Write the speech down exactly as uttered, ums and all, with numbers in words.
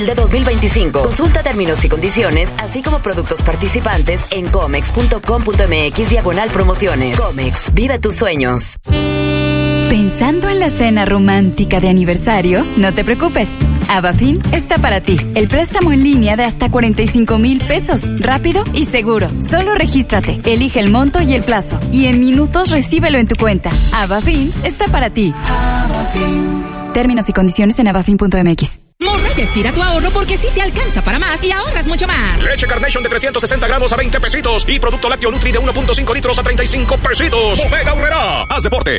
de dos mil veinticinco. Consulta términos y condiciones, así como productos participantes en comex punto com punto mx diagonal promociones. Comex, vive tus sueños. ¿Pensando en la cena romántica de aniversario? No te preocupes. Avafin está para ti. El préstamo en línea de hasta cuarenta y cinco mil pesos. Rápido y seguro. Solo regístrate, elige el monto y el plazo. Y en minutos recíbelo en tu cuenta. Avafin está para ti. Avafin. Términos y condiciones en avafin punto mx. Morraya estira tu ahorro porque sí te alcanza para más y ahorras mucho más. Leche Carnation de trescientos sesenta gramos a veinte pesitos y producto lácteo Nutri de uno punto cinco litros a treinta y cinco pesitos. Bodega Aurrerá. Haz deporte.